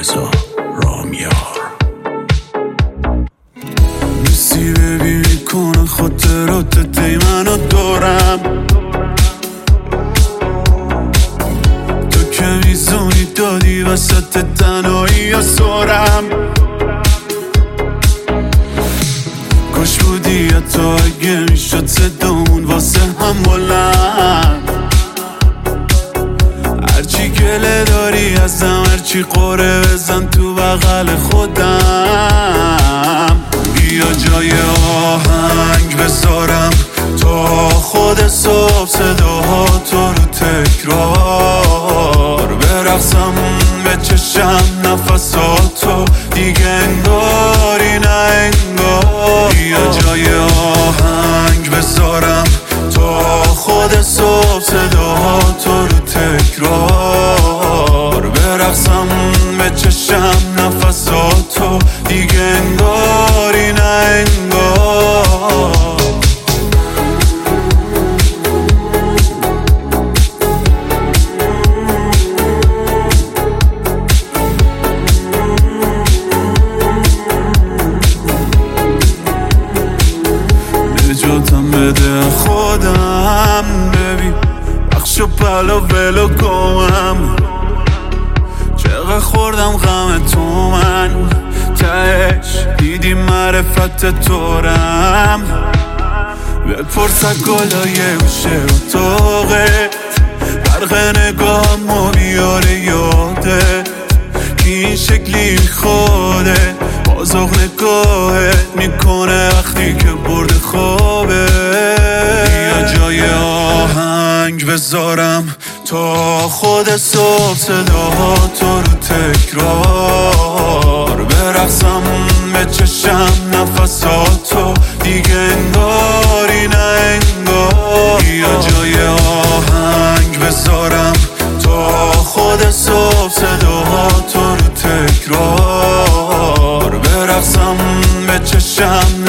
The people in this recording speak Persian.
رضا رامیار. نیستی ببینی کنه خاطرات دی منو دارم، تو که میزونی دادی وسط تنهایی یا سارم. کاش بودی حتی اگه میشد صدامون واسه هم بلند. هرچی گله داری ازم، هرچی قره بزن تو بغل خودم. بیا جای آهنگ بذارم تا خود صبح صداها تو رو تکرار برقصم، به چشم نفساتو دیگه انگاری نه انگار. بیا جای آهنگ بذارم تا خود صبح صداها تو رو تکرار برقصم، به چشم نفساتو دیگه انگاری نه انگار. نجاتم بده خودم، ببین بخش و پلا ولو گمم. چقدر خوردم غم تو من، تهش دیدی معرفت تورم. بپرس گلای گوشه اتاقت، برق نگاهمو بیاره یادت که این شکلی خوده. بازاق نگاهت میکنه وقتی که برد خوابه. بیا جای آهنگ بذارم تا خود صبح صداها تو رو تکرار برقصم، به چشم نفساتو دیگه انگاری نه انگار. بیا جای آهنگ بذارم تا خود صبح صداها تو رو تکرار برقصم، به چشم